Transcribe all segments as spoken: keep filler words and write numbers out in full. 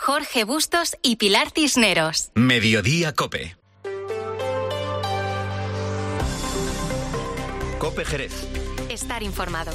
Jorge Bustos y Pilar Cisneros. Mediodía COPE. COPE Jerez. Estar informado.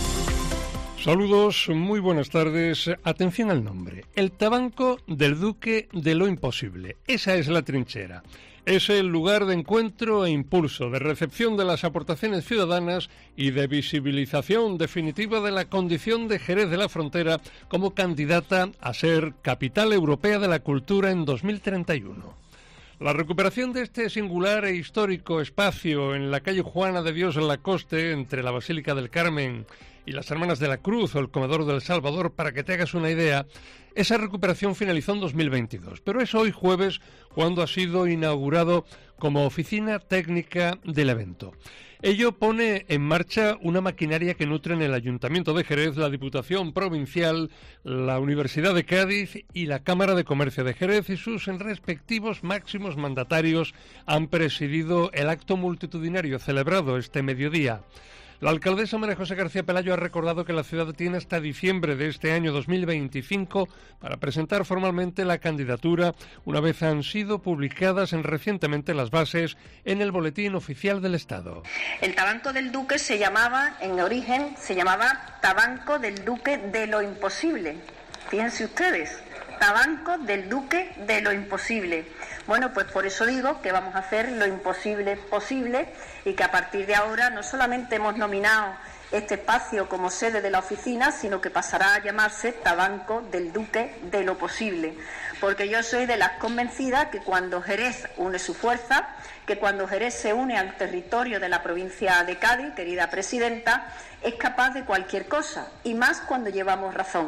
Saludos, muy buenas tardes. Atención al nombre. El Tabanco del Duque de lo Imposible. Esa es la trinchera. Es el lugar de encuentro e impulso, de recepción de las aportaciones ciudadanas y de visibilización definitiva de la condición de Jerez de la Frontera como candidata a ser Capital Europea de la Cultura en dos mil treinta y uno. La recuperación de este singular e histórico espacio en la calle Juana de Dios en Lacoste, entre la Basílica del Carmen y las Hermanas de la Cruz o el Comedor del Salvador, para que te hagas una idea, esa recuperación finalizó en dos mil veintidós, pero es hoy jueves cuando ha sido inaugurado como oficina técnica del evento. Ello pone en marcha una maquinaria que nutre en el Ayuntamiento de Jerez, la Diputación Provincial, la Universidad de Cádiz y la Cámara de Comercio de Jerez, y sus respectivos máximos mandatarios han presidido el acto multitudinario celebrado este mediodía. La alcaldesa María José García Pelayo ha recordado que la ciudad tiene hasta diciembre de este año dos mil veinticinco para presentar formalmente la candidatura, una vez han sido publicadas en recientemente las bases en el Boletín Oficial del Estado. El Tabanco del Duque se llamaba, en origen, se llamaba Tabanco del Duque de lo Imposible. Fíjense ustedes, Tabanco del Duque de lo Imposible. Bueno, pues por eso digo que vamos a hacer lo imposible posible y que a partir de ahora no solamente hemos nominado este espacio como sede de la oficina, sino que pasará a llamarse Tabanco del Duque de lo Posible. Porque yo soy de las convencidas que cuando Jerez une su fuerza, que cuando Jerez se une al territorio de la provincia de Cádiz, querida presidenta, es capaz de cualquier cosa, y más cuando llevamos razón.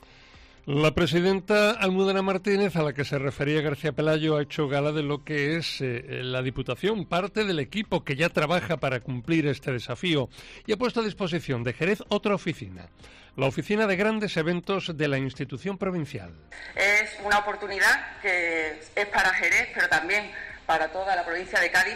La presidenta Almudena Martínez, a la que se refería García Pelayo, ha hecho gala de lo que es eh, la Diputación, parte del equipo que ya trabaja para cumplir este desafío, y ha puesto a disposición de Jerez otra oficina, la Oficina de Grandes Eventos de la institución provincial. Es una oportunidad que es para Jerez, pero también para toda la provincia de Cádiz.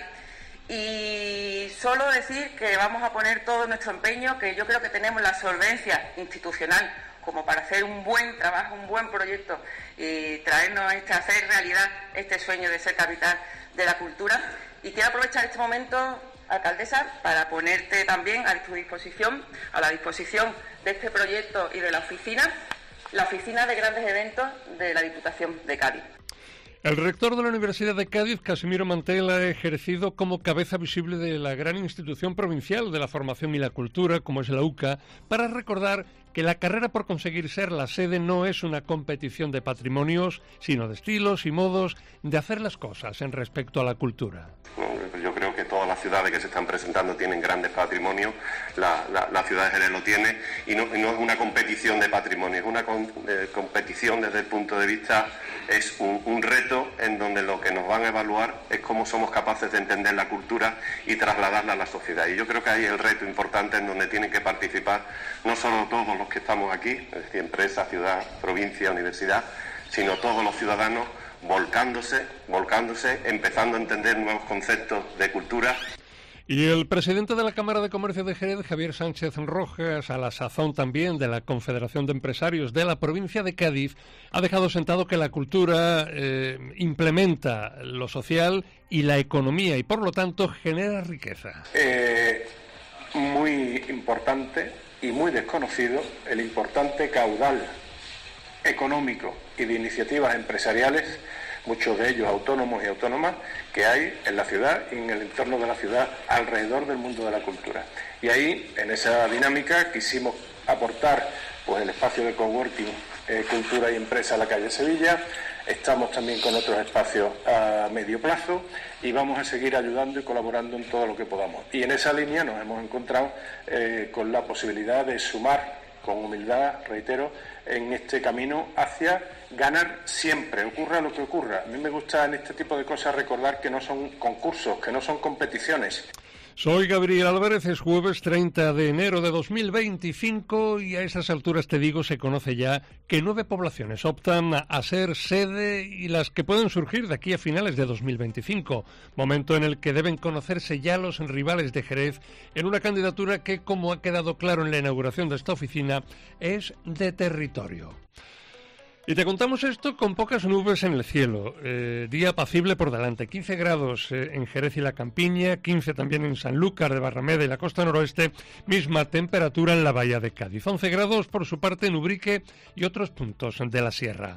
Y solo decir que vamos a poner todo nuestro empeño, que yo creo que tenemos la solvencia institucional como para hacer un buen trabajo, un buen proyecto y traernos a este, hacer realidad este sueño de ser capital de la cultura. Y quiero aprovechar este momento, alcaldesa, para ponerte también a tu disposición, a la disposición de este proyecto y de la oficina, la Oficina de Grandes Eventos de la Diputación de Cádiz. El rector de la Universidad de Cádiz, Casimiro Mantel, ha ejercido como cabeza visible de la gran institución provincial de la formación y la cultura, como es la U C A, para recordar que la carrera por conseguir ser la sede no es una competición de patrimonios, sino de estilos y modos de hacer las cosas en respecto a la cultura. Yo creo que todas las ciudades que se están presentando tienen grandes patrimonios, la, la, la ciudad de Jerez lo tiene, y no, y no es una competición de patrimonio, es una con, eh, competición desde el punto de vista, es un, un reto en donde lo que nos van a evaluar es cómo somos capaces de entender la cultura y trasladarla a la sociedad. Y yo creo que ahí es el reto importante en donde tienen que participar no solo todos los que estamos aquí, es decir, empresa, ciudad, provincia, universidad, sino todos los ciudadanos volcándose, volcándose, empezando a entender nuevos conceptos de cultura. Y el presidente de la Cámara de Comercio de Jerez, Javier Sánchez Rojas, a la sazón también de la Confederación de Empresarios de la provincia de Cádiz, ha dejado sentado que la cultura eh, implementa lo social y la economía y por lo tanto genera riqueza. Eh, muy importante y muy desconocido el importante caudal económico y de iniciativas empresariales, muchos de ellos autónomos y autónomas, que hay en la ciudad y en el entorno de la ciudad alrededor del mundo de la cultura. Y ahí, en esa dinámica, quisimos aportar pues el espacio de coworking, eh, cultura y empresa a la calle Sevilla. Estamos también con otros espacios a medio plazo y vamos a seguir ayudando y colaborando en todo lo que podamos. Y en esa línea nos hemos encontrado eh, con la posibilidad de sumar con humildad, reitero, en este camino hacia ganar siempre, ocurra lo que ocurra. A mí me gusta en este tipo de cosas recordar que no son concursos, que no son competiciones. Soy Gabriel Álvarez, es jueves treinta de enero de dos mil veinticinco y a esas alturas te digo, se conoce ya que nueve poblaciones optan a ser sede y las que pueden surgir de aquí a finales de dos mil veinticinco, momento en el que deben conocerse ya los rivales de Jerez en una candidatura que, como ha quedado claro en la inauguración de esta oficina, es de territorio. Y te contamos esto con pocas nubes en el cielo, eh, día apacible por delante, quince grados eh, en Jerez y la Campiña, quince también en Sanlúcar de Barrameda y la costa noroeste, misma temperatura en la bahía de Cádiz, once grados por su parte en Ubrique y otros puntos de la sierra.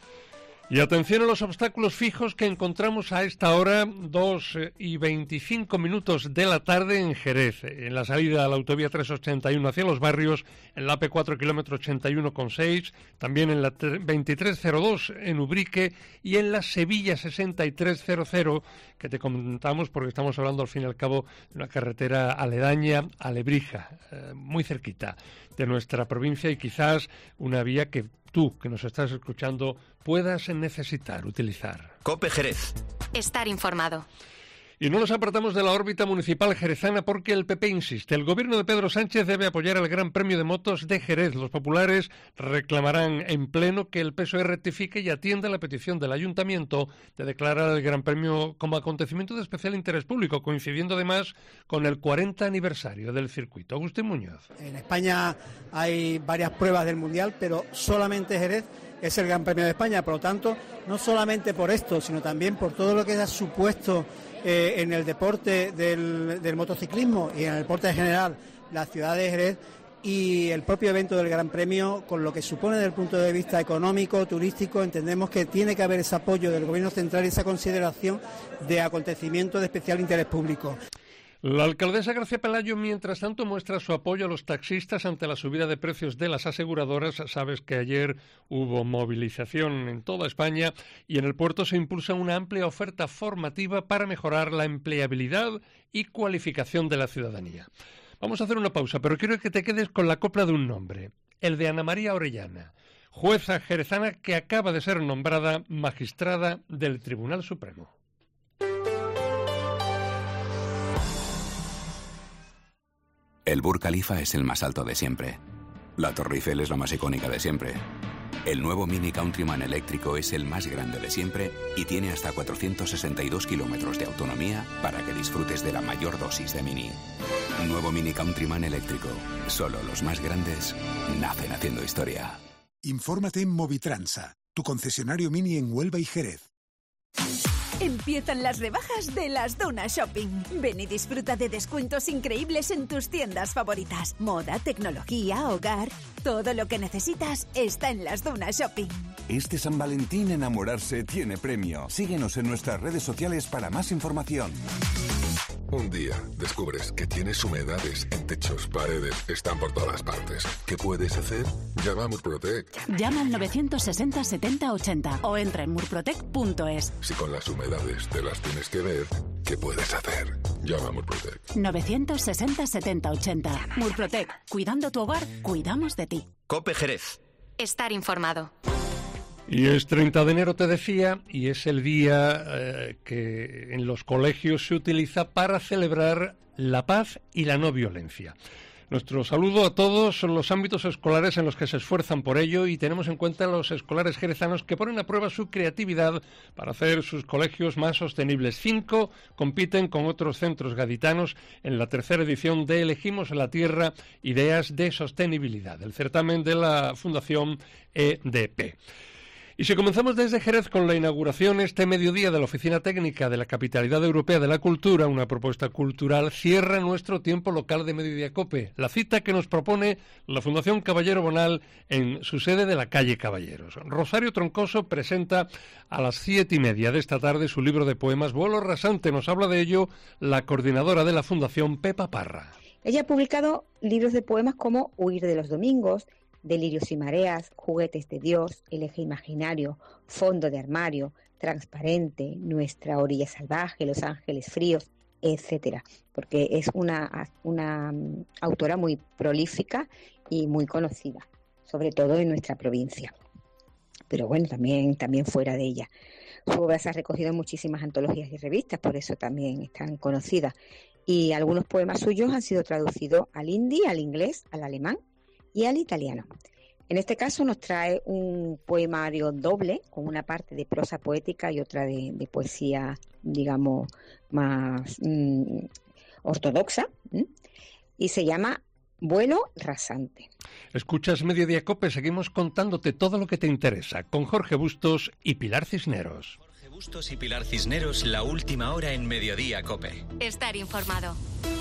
Y atención a los obstáculos fijos que encontramos a esta hora, dos y veinticinco minutos de la tarde en Jerez, en la salida a la autovía trescientos ochenta y uno hacia los barrios, en la A P cuatro kilómetro ochenta y uno coma seis, también en la veintitrés cero dos en Ubrique y en la Sevilla sesenta y tres cero cero, que te comentamos porque estamos hablando al fin y al cabo de una carretera aledaña a Lebrija, eh, muy cerquita de nuestra provincia y quizás una vía que tú, que nos estás escuchando, puedas necesitar utilizar. COPE Jerez. Estar informado. Y no nos apartamos de la órbita municipal jerezana porque el P P insiste. El gobierno de Pedro Sánchez debe apoyar al Gran Premio de Motos de Jerez. Los populares reclamarán en pleno que el P S O E rectifique y atienda la petición del Ayuntamiento de declarar el Gran Premio como acontecimiento de especial interés público, coincidiendo además con el cuarenta aniversario del circuito. Agustín Muñoz. En España hay varias pruebas del Mundial, pero solamente Jerez es el Gran Premio de España. Por lo tanto, no solamente por esto, sino también por todo lo que ha supuesto eh, en el deporte del, del motociclismo y en el deporte en general, la ciudad de Jerez y el propio evento del Gran Premio, con lo que supone desde el punto de vista económico, turístico, entendemos que tiene que haber ese apoyo del Gobierno central y esa consideración de acontecimiento de especial interés público. La alcaldesa Gracia Pelayo, mientras tanto, muestra su apoyo a los taxistas ante la subida de precios de las aseguradoras. Sabes que ayer hubo movilización en toda España y en el puerto se impulsa una amplia oferta formativa para mejorar la empleabilidad y cualificación de la ciudadanía. Vamos a hacer una pausa, pero quiero que te quedes con la copla de un nombre, el de Ana María Orellana, jueza jerezana que acaba de ser nombrada magistrada del Tribunal Supremo. El Burj Khalifa es el más alto de siempre. La Torre Eiffel es la más icónica de siempre. El nuevo Mini Countryman eléctrico es el más grande de siempre y tiene hasta cuatrocientos sesenta y dos kilómetros de autonomía para que disfrutes de la mayor dosis de Mini. Nuevo Mini Countryman eléctrico. Solo los más grandes nacen haciendo historia. Infórmate en Movitransa, tu concesionario Mini en Huelva y Jerez. Empiezan las rebajas de las Duna Shopping. Ven y disfruta de descuentos increíbles en tus tiendas favoritas. Moda, tecnología, hogar... Todo lo que necesitas está en las Duna Shopping. Este San Valentín enamorarse tiene premio. Síguenos en nuestras redes sociales para más información. Un día descubres que tienes humedades en techos, paredes, están por todas partes. ¿Qué puedes hacer? Llama a Murprotec. Llama al novecientos sesenta setenta ochenta o entra en murprotec punto es. Si con las humedades te las tienes que ver, ¿qué puedes hacer? Llama a Murprotec. novecientos sesenta setenta ochenta. Murprotec. Cuidando tu hogar, cuidamos de ti. COPE Jerez. Estar informado. Y es treinta de enero, te decía, y es el día eh, que en los colegios se utiliza para celebrar la paz y la no violencia. Nuestro saludo a todos los ámbitos escolares en los que se esfuerzan por ello y tenemos en cuenta a los escolares jerezanos que ponen a prueba su creatividad para hacer sus colegios más sostenibles. Cinco compiten con otros centros gaditanos en la tercera edición de Elegimos la Tierra, Ideas de Sostenibilidad, el certamen de la Fundación E D P. Y si comenzamos desde Jerez con la inauguración este mediodía de la Oficina Técnica de la Capitalidad Europea de la Cultura, una propuesta cultural, cierra nuestro tiempo local de Mediodía Cope, la cita que nos propone la Fundación Caballero Bonal en su sede de la calle Caballeros. Rosario Troncoso presenta a las siete y media de esta tarde su libro de poemas Vuelo Rasante. Nos habla de ello la coordinadora de la Fundación, Pepa Parra. Ella ha publicado libros de poemas como Huir de los domingos, Delirios y mareas, Juguetes de Dios, El eje imaginario, Fondo de armario, Transparente, Nuestra orilla salvaje, Los ángeles fríos, etcétera, porque es una, una um, autora muy prolífica y muy conocida, sobre todo en nuestra provincia, pero bueno, también, también fuera de ella. Su obra se ha recogido en muchísimas antologías y revistas, por eso también es tan conocida, y algunos poemas suyos han sido traducidos al hindi, al inglés, al alemán y al italiano. En este caso nos trae un poemario doble, con una parte de prosa poética y otra de, de poesía, digamos, más mmm, ortodoxa, ¿m? Y se llama vuelo rasante. Escuchas Mediodía Cope, seguimos contándote todo lo que te interesa con Jorge Bustos y Pilar Cisneros. Jorge Bustos y Pilar Cisneros, la última hora en Mediodía Cope. Estar informado.